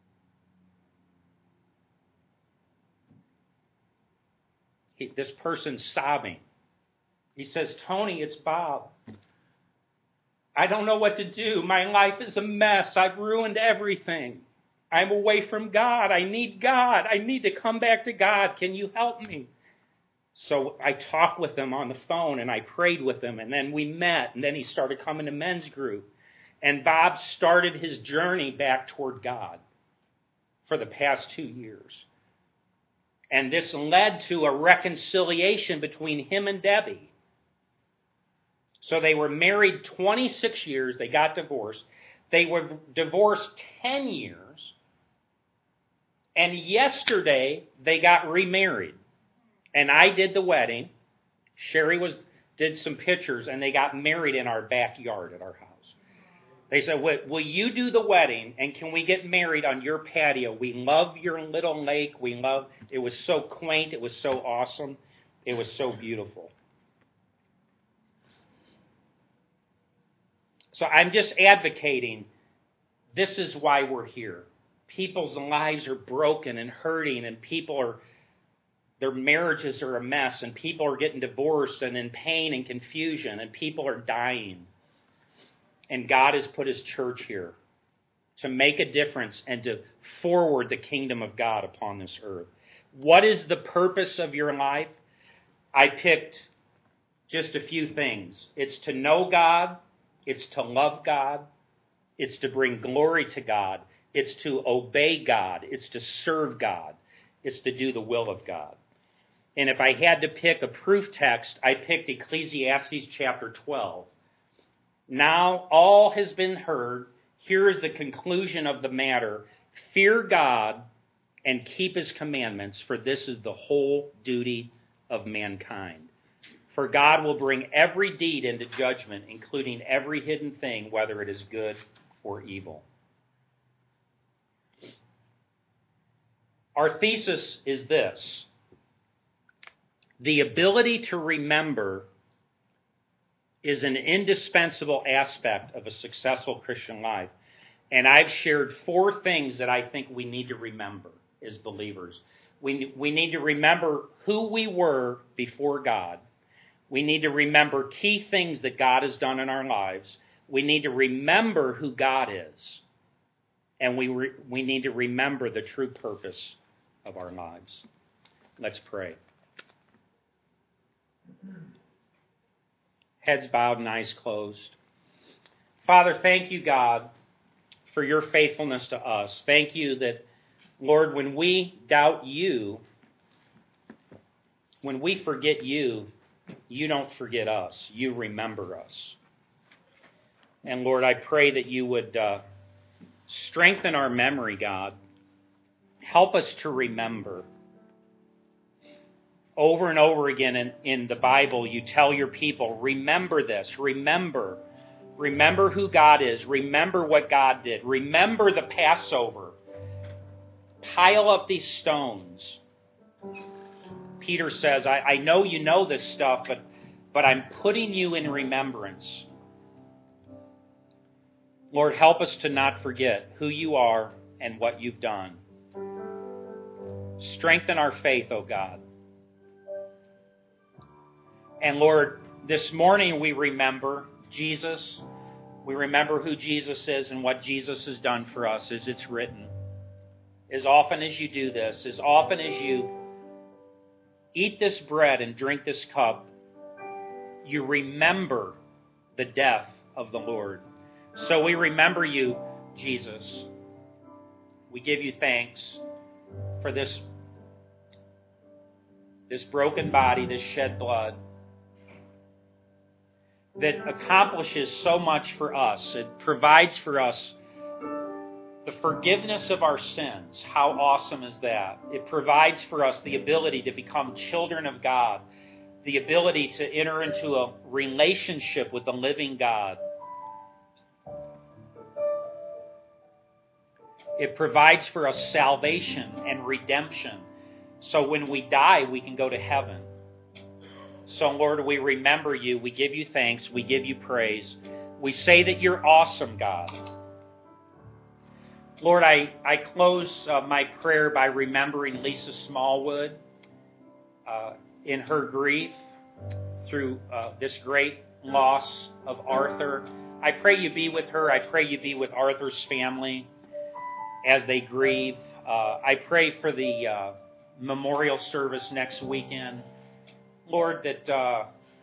He, this person's sobbing. He says, Tony, it's Bob. I don't know what to do. My life is a mess. I've ruined everything. I'm away from God. I need God. I need to come back to God. Can you help me? So I talked with him on the phone, and I prayed with him, and then we met, and then he started coming to men's group. And Bob started his journey back toward God for the past two years. And this led to a reconciliation between him and Debbie. So they were married twenty-six years. They got divorced. They were divorced ten years. And yesterday, they got remarried. And I did the wedding. Sherry was did some pictures, and they got married in our backyard at our house. They said, will you do the wedding, and can we get married on your patio? We love your little lake. We love, it was so quaint. It was so awesome. It was so beautiful. So I'm just advocating, this is why we're here. People's lives are broken and hurting, and people are, their marriages are a mess, and people are getting divorced and in pain and confusion, and people are dying. And God has put His church here to make a difference and to forward the kingdom of God upon this earth. What is the purpose of your life? I picked just a few things. It's to know God. It's to love God. It's to bring glory to God. It's to obey God. It's to serve God. It's to do the will of God. And if I had to pick a proof text, I picked Ecclesiastes chapter twelve. Now all has been heard. Here is the conclusion of the matter. Fear God and keep His commandments, for this is the whole duty of mankind. For God will bring every deed into judgment, including every hidden thing, whether it is good or evil. Our thesis is this: the ability to remember is an indispensable aspect of a successful Christian life. And I've shared four things that I think we need to remember as believers. We, we need to remember who we were before God. We need to remember key things that God has done in our lives. We need to remember who God is. And we, re, we need to remember the true purpose of our lives. Let's pray. Heads bowed and eyes closed. Father, thank you, God, for your faithfulness to us. Thank you that, Lord, when we doubt you, when we forget you, you don't forget us. You remember us. And Lord, I pray that you would uh, strengthen our memory, God. Help us to remember. Over and over again in, in the Bible, you tell your people, remember this, remember. Remember who God is. Remember what God did. Remember the Passover. Pile up these stones. Peter says, I, I know you know this stuff, but, but I'm putting you in remembrance. Lord, help us to not forget who you are and what you've done. Strengthen our faith, O God. And Lord, this morning we remember Jesus. We remember who Jesus is and what Jesus has done for us, as it's written. As often as you do this, as often as you eat this bread and drink this cup, you remember the death of the Lord. So we remember you, Jesus. We give you thanks for this, this broken body, this shed blood, that accomplishes so much for us. It provides for us the forgiveness of our sins. How awesome is that? It provides for us the ability to become children of God, the ability to enter into a relationship with the living God. It provides for us salvation and redemption. So when we die, we can go to heaven. So, Lord, we remember you. We give you thanks. We give you praise. We say that you're awesome, God. Lord, I, I close uh, my prayer by remembering Lisa Smallwood uh, in her grief through uh, this great loss of Arthur. I pray you be with her. I pray you be with Arthur's family as they grieve. Uh, I pray for the uh, memorial service next weekend. Lord, that uh,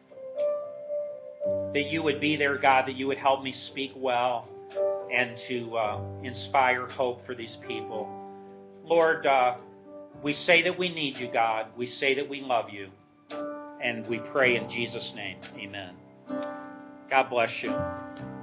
that you would be there, God, that you would help me speak well and to uh, inspire hope for these people. Lord, uh, we say that we need you, God. We say that we love you. And we pray in Jesus' name. Amen. God bless you.